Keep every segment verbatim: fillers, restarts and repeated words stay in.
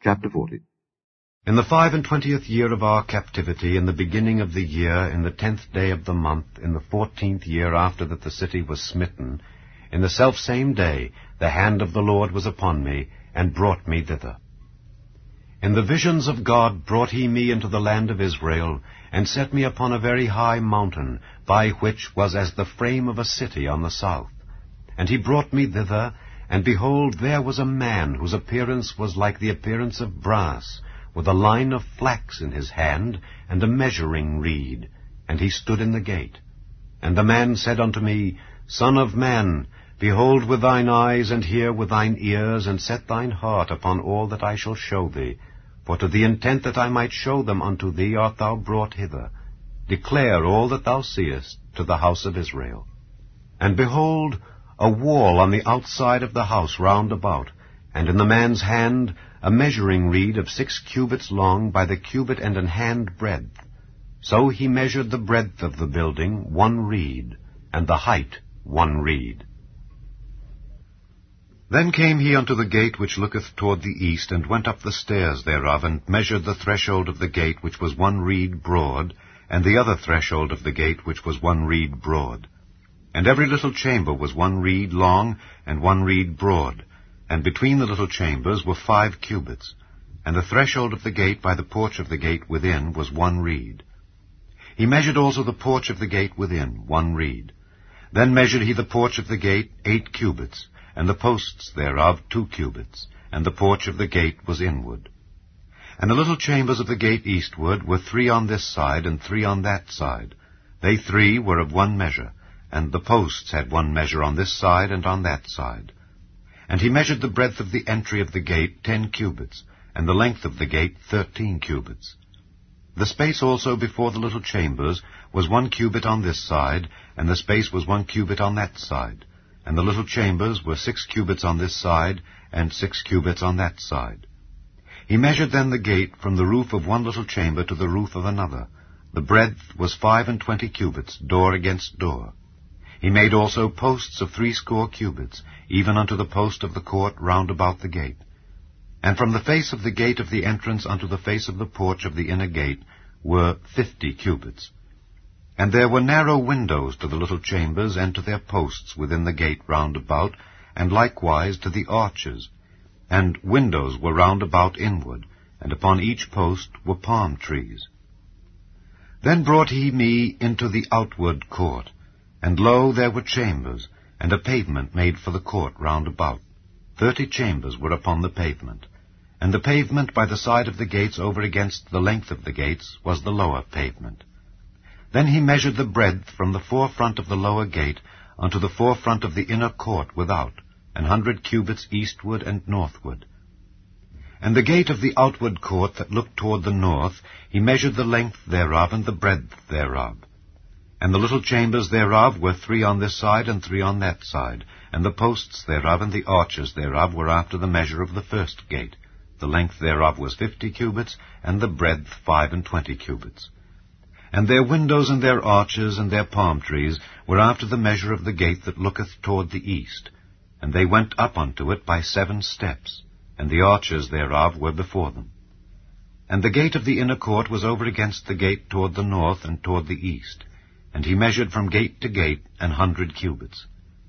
Chapter forty. In the five and twentieth year of our captivity, in the beginning of the year, in the tenth day of the month, in the fourteenth year after that the city was smitten, in the selfsame day the hand of the Lord was upon me, and brought me thither. In the visions of God brought he me into the land of Israel, and set me upon a very high mountain, by which was as the frame of a city on the south. And he brought me thither, and behold, there was a man whose appearance was like the appearance of brass, with a line of flax in his hand, and a measuring reed. And he stood in the gate. And the man said unto me, Son of man, behold with thine eyes, and hear with thine ears, and set thine heart upon all that I shall show thee. For to the intent that I might show them unto thee art thou brought hither. Declare all that thou seest to the house of Israel. And behold, a wall on the outside of the house round about, and in the man's hand a measuring reed of six cubits long by the cubit and an hand breadth. So he measured the breadth of the building one reed, and the height one reed. Then came he unto the gate which looketh toward the east, and went up the stairs thereof, and measured the threshold of the gate, which was one reed broad, and the other threshold of the gate, which was one reed broad. And every little chamber was one reed long, and one reed broad, and between the little chambers were five cubits. And the threshold of the gate by the porch of the gate within was one reed. He measured also the porch of the gate within, one reed. Then measured he the porch of the gate eight cubits, and the posts thereof two cubits, and the porch of the gate was inward. And the little chambers of the gate eastward were three on this side, and three on that side. They three were of one measure, and the posts had one measure on this side and on that side. And he measured the breadth of the entry of the gate ten cubits, and the length of the gate thirteen cubits. The space also before the little chambers was one cubit on this side, and the space was one cubit on that side. And the little chambers were six cubits on this side, and six cubits on that side. He measured then the gate from the roof of one little chamber to the roof of another. The breadth was five and twenty cubits, door against door. He made also posts of threescore cubits, even unto the post of the court round about the gate. And from the face of the gate of the entrance unto the face of the porch of the inner gate were fifty cubits. And there were narrow windows to the little chambers, and to their posts within the gate round about, and likewise to the arches. And windows were round about inward, and upon each post were palm trees. Then brought he me into the outward court. And lo, there were chambers, and a pavement made for the court round about. Thirty chambers were upon the pavement. And the pavement by the side of the gates over against the length of the gates was the lower pavement. Then he measured the breadth from the forefront of the lower gate unto the forefront of the inner court without, an hundred cubits eastward and northward. And the gate of the outward court that looked toward the north, he measured the length thereof and the breadth thereof. And the little chambers thereof were three on this side and three on that side, and the posts thereof and the arches thereof were after the measure of the first gate. The length thereof was fifty cubits, and the breadth five and twenty cubits. And their windows and their arches and their palm trees were after the measure of the gate that looketh toward the east. And they went up unto it by seven steps, and the arches thereof were before them. And the gate of the inner court was over against the gate toward the north and toward the east. And he measured from gate to gate an hundred cubits.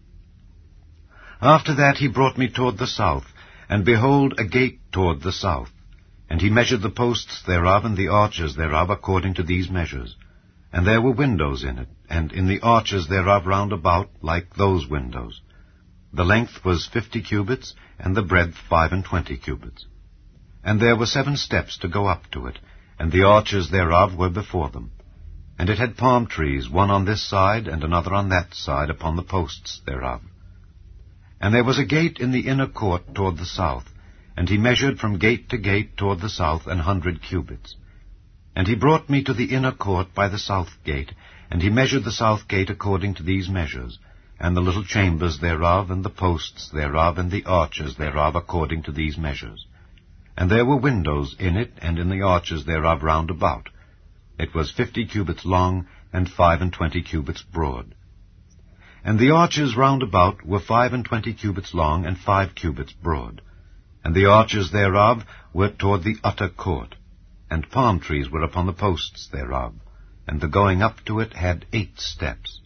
After that he brought me toward the south, and behold, a gate toward the south. And he measured the posts thereof and the arches thereof according to these measures. And there were windows in it, and in the arches thereof round about like those windows. The length was fifty cubits, and the breadth five and twenty cubits. And there were seven steps to go up to it, and the arches thereof were before them. And it had palm trees, one on this side and another on that side, upon the posts thereof. And there was a gate in the inner court toward the south, and he measured from gate to gate toward the south an hundred cubits. And he brought me to the inner court by the south gate, and he measured the south gate according to these measures, and the little chambers thereof, and the posts thereof, and the arches thereof according to these measures. And there were windows in it, and in the arches thereof round about. It was fifty cubits long, and five and twenty cubits broad. And the arches round about were five and twenty cubits long, and five cubits broad. And the arches thereof were toward the utter court, and palm trees were upon the posts thereof, and the going up to it had eight steps.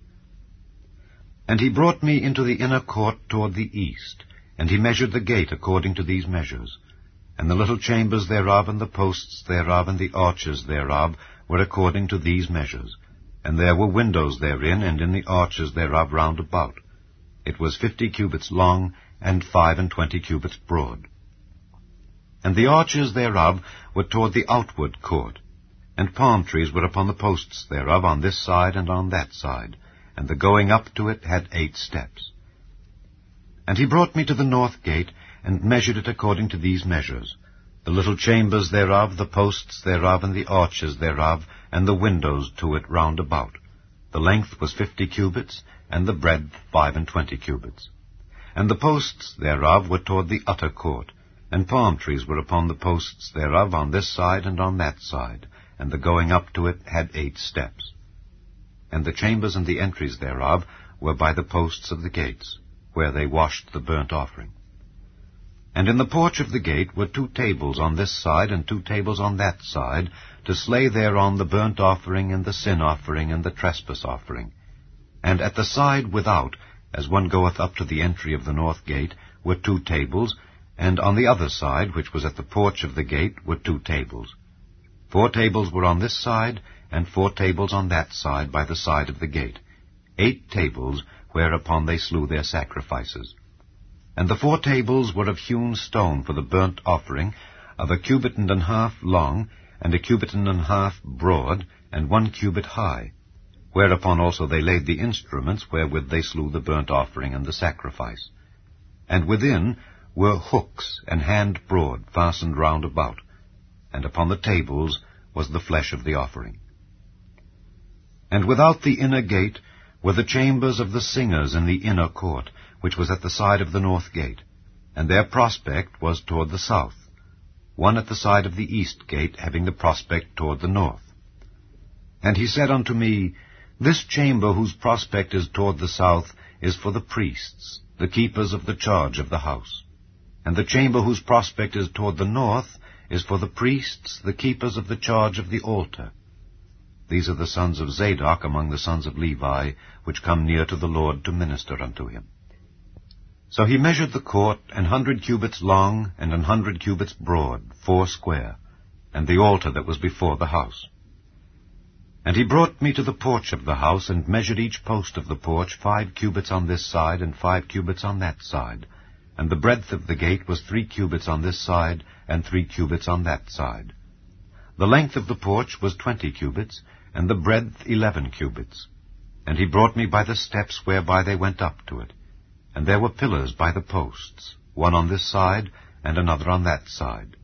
And he brought me into the inner court toward the east, and he measured the gate according to these measures. And the little chambers thereof, and the posts thereof, and the arches thereof were according to these measures. And there were windows therein, and in the arches thereof round about. It was fifty cubits long, and five and twenty cubits broad. And the arches thereof were toward the outward court, and palm trees were upon the posts thereof on this side and on that side, and the going up to it had eight steps. And he brought me to the north gate, and measured it according to these measures, the little chambers thereof, the posts thereof, and the arches thereof, and the windows to it round about. The length was fifty cubits, and the breadth five and twenty cubits. And the posts thereof were toward the utter court, and palm trees were upon the posts thereof on this side and on that side, and the going up to it had eight steps. And the chambers and the entries thereof were by the posts of the gates, where they washed the burnt offering. And in the porch of the gate were two tables on this side and two tables on that side, to slay thereon the burnt offering and the sin offering and the trespass offering. And at the side without, as one goeth up to the entry of the north gate, were two tables, and on the other side, which was at the porch of the gate, were two tables. Four tables were on this side, and four tables on that side by the side of the gate, eight tables whereupon they slew their sacrifices. And the four tables were of hewn stone for the burnt offering, of a cubit and an half long, and a cubit and an half broad, and one cubit high, whereupon also they laid the instruments wherewith they slew the burnt offering and the sacrifice. And within were hooks an hand broad fastened round about, and upon the tables was the flesh of the offering. And without the inner gate were the chambers of the singers in the inner court, which was at the side of the north gate, and their prospect was toward the south, one at the side of the east gate, having the prospect toward the north. And he said unto me, This chamber whose prospect is toward the south is for the priests, the keepers of the charge of the house. And the chamber whose prospect is toward the north is for the priests, the keepers of the charge of the altar. These are the sons of Zadok among the sons of Levi, which come near to the Lord to minister unto him. So he measured the court an hundred cubits long, and an hundred cubits broad, four square, and the altar that was before the house. And he brought me to the porch of the house, and measured each post of the porch five cubits on this side, and five cubits on that side. And the breadth of the gate was three cubits on this side, and three cubits on that side. The length of the porch was twenty cubits, and the breadth eleven cubits. And he brought me by the steps whereby they went up to it. And there were pillars by the posts, one on this side, and another on that side.